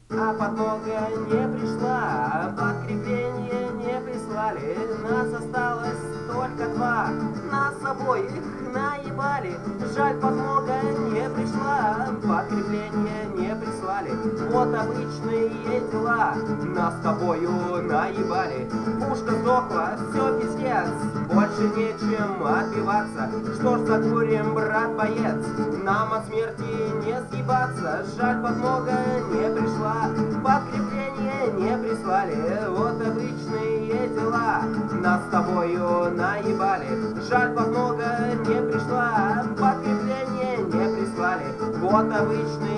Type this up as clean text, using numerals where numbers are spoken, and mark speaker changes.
Speaker 1: А подмога не пришла, подкрепление не прислали. Нас осталось только два, нас обоих наебали. Жаль, подмога не пришла, подкрепление не прислали. Вот обычные дела, нас с тобою наебали. Пушка сдохла, все пиздец, больше нечем отбиваться. Что ж закурим, брат боец, нам от смерти не съебаться. Жаль, подмога не пришла, подкрепление не прислали. Вот обычные дела, нас с тобою наебали. Жаль, подмога не пришла, подкрепление не прислали. Вот обычные